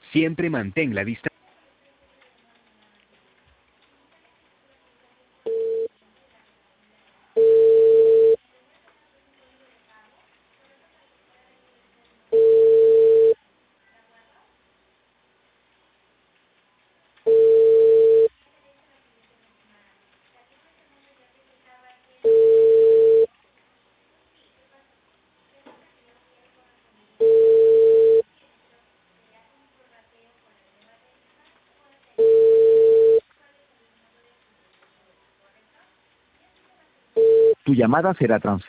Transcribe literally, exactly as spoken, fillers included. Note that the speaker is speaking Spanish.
Siempre mantén la distancia. Tu llamada será transferida.